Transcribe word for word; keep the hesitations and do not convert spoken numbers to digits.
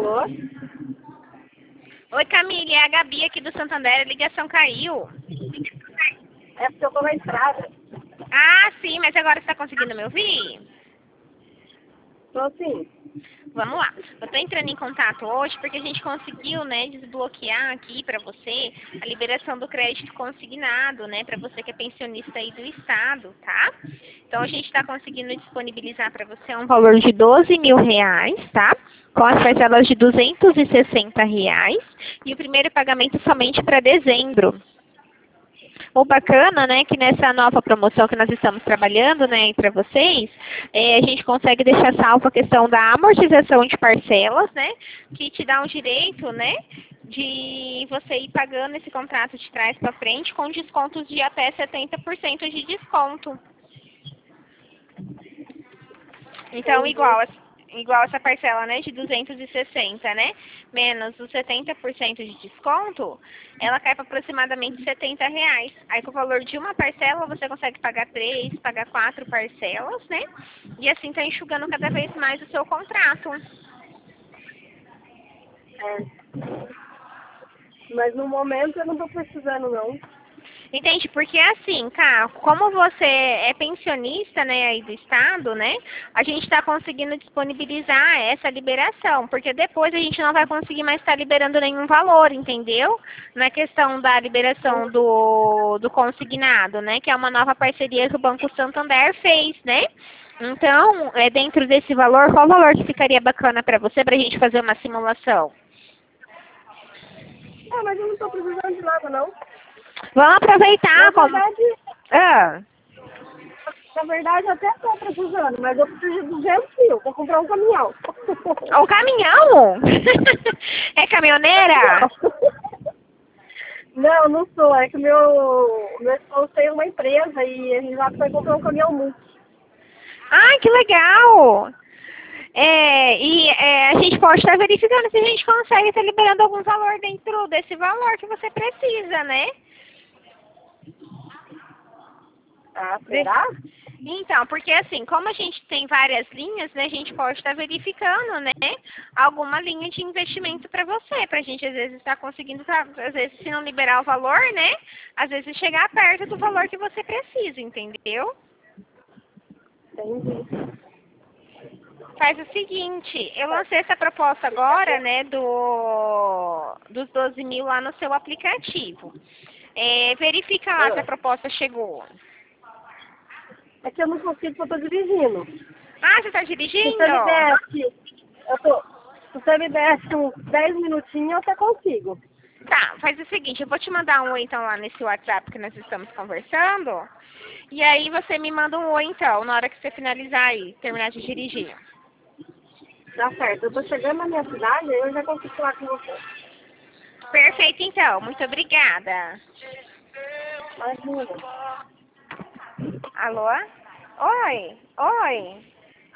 Alô? Oi, Camille, é a Gabi aqui do Santander, a ligação caiu. É porque eu tô na estrada. Ah, sim, mas agora você está conseguindo me ouvir? Tô sim. Vamos lá. Eu tô entrando em contato hoje porque a gente conseguiu, né, desbloquear aqui para você a liberação do crédito consignado, né, para você que é pensionista aí do estado, tá? Então a gente está conseguindo disponibilizar para você um valor de doze mil reais, tá? Com as parcelas de duzentos e sessenta reais e o primeiro pagamento somente para dezembro. O bacana, né, que nessa nova promoção que nós estamos trabalhando, né, para vocês, é, a gente consegue deixar salvo a questão da amortização de parcelas, né, que te dá um direito, né, de você ir pagando esse contrato de trás para frente com descontos de até setenta por cento de desconto. Então, igual, igual essa parcela, né, de duzentos e sessenta, né, menos os setenta por cento de desconto, ela cai para aproximadamente setenta reais. Aí, com o valor de uma parcela, você consegue pagar três, pagar quatro parcelas, né, e assim tá enxugando cada vez mais o seu contrato. É. Mas no momento eu não tô precisando, não. Entende? Porque assim, cara, como você é pensionista, né, aí do estado, né, a gente está conseguindo disponibilizar essa liberação, porque depois a gente não vai conseguir mais estar liberando nenhum valor, entendeu? Na questão da liberação do, do consignado, né, que é uma nova parceria que o Banco Santander fez, né? Então, é dentro desse valor, qual valor que ficaria bacana para você, para a gente fazer uma simulação? Ah, mas eu não tô precisando de nada, não. Vamos aproveitar Na como... verdade, Ah. na verdade eu até tô precisando, mas eu preciso de duzentos mil pra comprar um caminhão. O caminhão? É caminhoneira? Não, não sou. É que meu, meu esposo tem uma empresa e a gente já foi comprar um caminhão multi. Ai, que legal! É, e é, a gente pode estar verificando se a gente consegue estar liberando algum valor dentro desse valor que você precisa, né? Ah, será? Então, porque assim, como a gente tem várias linhas, né, a gente pode estar verificando, né, alguma linha de investimento para você, para a gente às vezes estar conseguindo, tá, às vezes se não liberar o valor, né, às vezes chegar perto do valor que você precisa, entendeu? Entendi. Faz o seguinte, eu lancei essa proposta agora, né, do, dos doze mil lá no seu aplicativo. É, verifica lá se a proposta chegou. É que eu não consigo porque eu tô dirigindo. Ah, você está Se dirigindo? você me desse, eu tô, se você me desse uns dez minutinhos, eu até consigo. Tá, faz o seguinte, eu vou te mandar um oi então lá nesse WhatsApp que nós estamos conversando. E aí você me manda um oi então, na hora que você finalizar aí, terminar de dirigir. Tá certo. Eu tô chegando na minha cidade, aí eu já consigo falar com você. Perfeito então, muito obrigada. Imagina. Alô? Oi, oi.